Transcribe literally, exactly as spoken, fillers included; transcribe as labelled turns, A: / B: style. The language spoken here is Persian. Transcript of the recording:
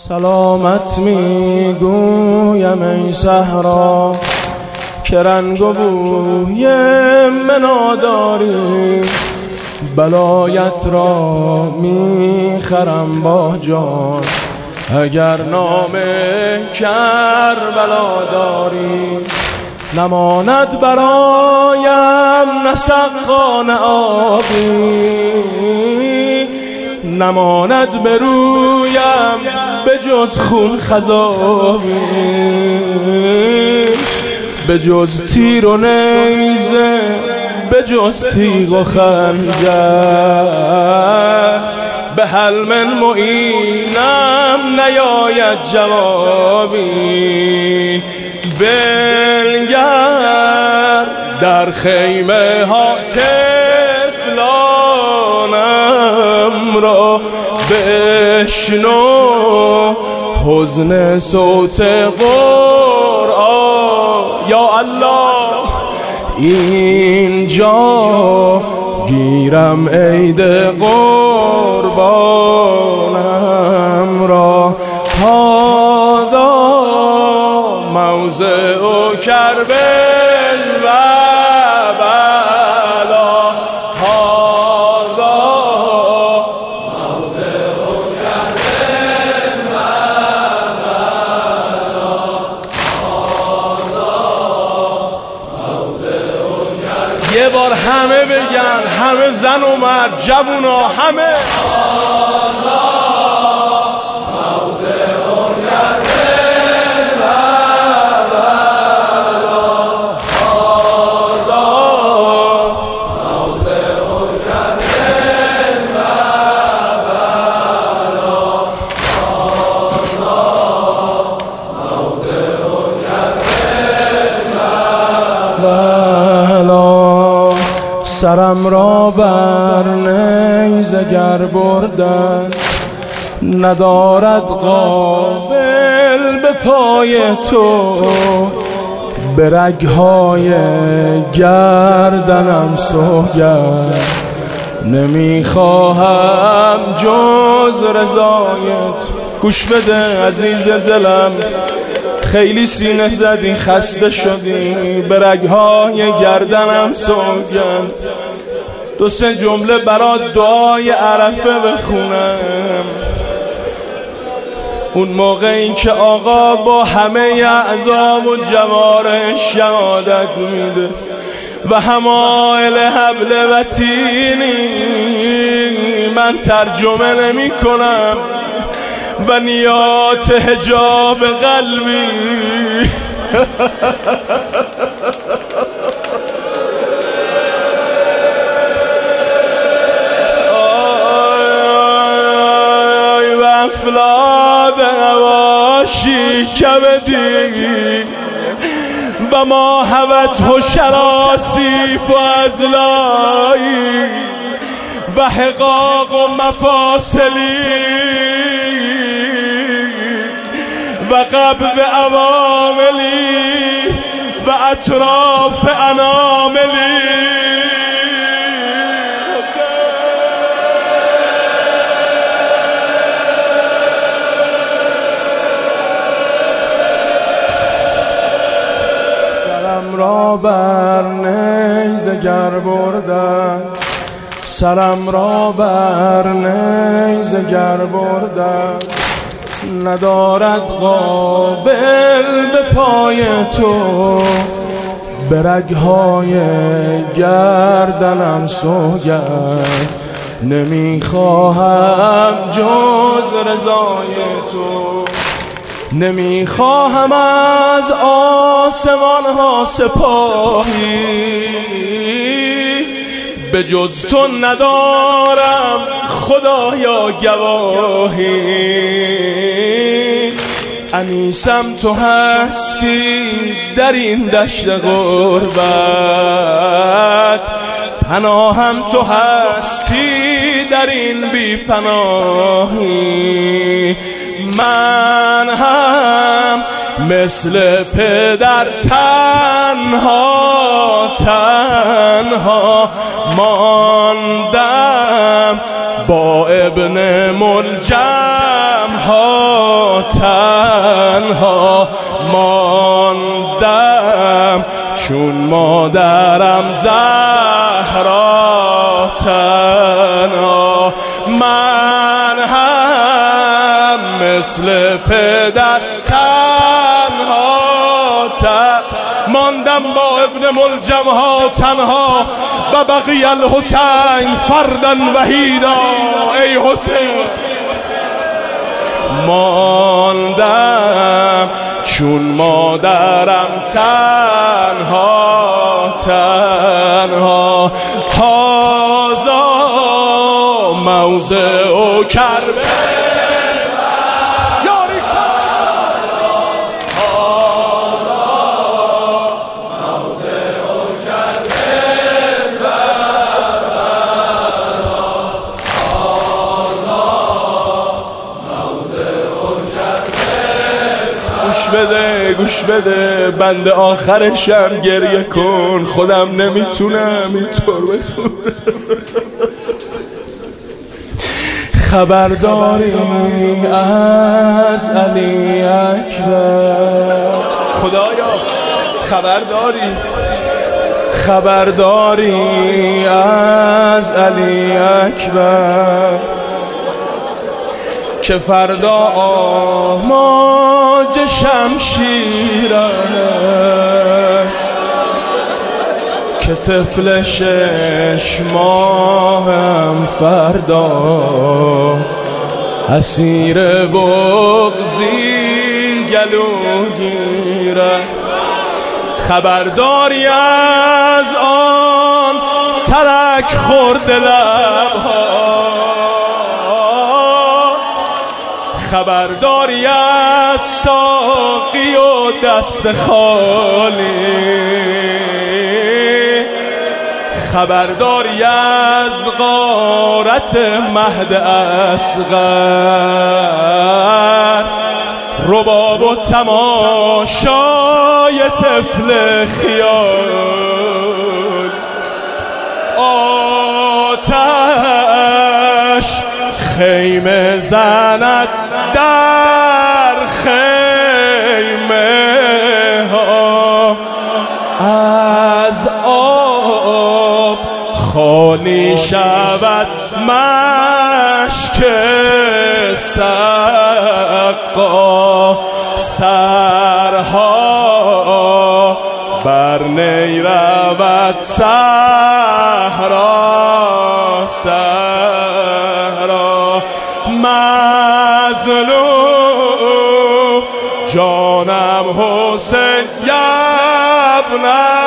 A: سلامت میگویم ای صحرا که رنگ و بوی منا داری، بلایت را میخرم با جان اگر نام کربلا داری. نماند برایم نه سقا نه آبی، نماند برویم به جز خون خضابی، به جز تیر و نیزه به جز تیغ و خنجر، به هل من معینم نیاید جوابی. بنگر در خیمه ها طفلانم را، بشنو حزن صوت قرآن. یا الله اینجا گیرم عید قربانم را، هذا موضع کربل و بلا، هذا موضع کربل و بلا، هذا موضع کربل. یه بار همه بگن، همه زن و مرد جوونا همه، سرم را بر نیزه گر بردن، ندارد قابل به پای تو، به رگهای گردنم سوگند، نمیخواهم جز رضایت. گوش بده عزیز دلم، خیلی سینه زدی خسته شدی، به رگهای گردنم سوگند. دو سه جمله برات دعای عرفه بخونم، اون موقع این که آقا با همه اعضا و جوارح شهادت میده و همایل حبل و تینی، من ترجمه نمی کنم و نیات حجاب قلبی آی و افلاد هواشی کبدی و ما هوت و شراسیف و ازلایی و حقاق و مفاصلی و قبض عواملی و اطراف اناملی. سرم را بر نیزه گر بردن، سرم را بر نیزه گر بردن، ندارد قابل به پای تو، به رگهای گردنم سوگند، نمیخواهم جز رضای تو، نمیخواهم از آسمان ها سپاهی، به جز تو ندارم خدایا گواهی. انیسم تو هستی در این دشت غربت، پناهم تو هستی در این بی پناهی. من هم مثل پدر تنها تنها ماندم، با ابن ملجم ها تنها ماندم، چون مادرم زهرا تنها. من هم مثل پدر تنها تنها ماندم، با ابن ملجم ها تنها. و بقی الحسین فردن وحیدا، ای حسین ماندم، چون مادرم تنها تنها. هازا موضع کربلا، گوش بده گوش بده بند آخرشم گریه کن، خودم نمیتونم اینطور بخونم. خبرداری از علی اکبر، خدایا خبرداری خبرداری از علی اکبر، که فردا آماج شمشیر است، که طفل شش ماهم فردا اسیر بغضی گلوگیرد. خبرداری از آن ترک خورد لبها، خبرداری از ساقی و دست خالی، خبرداری از غارت مهد اصغر، رباب و تماشای طفل خیال. آتش خیمه زند در خیمه ها، از آب خالی شود مشک سقا، سرها بر نی رود صحرا صحرا. مظلوم جانم حسین یبنه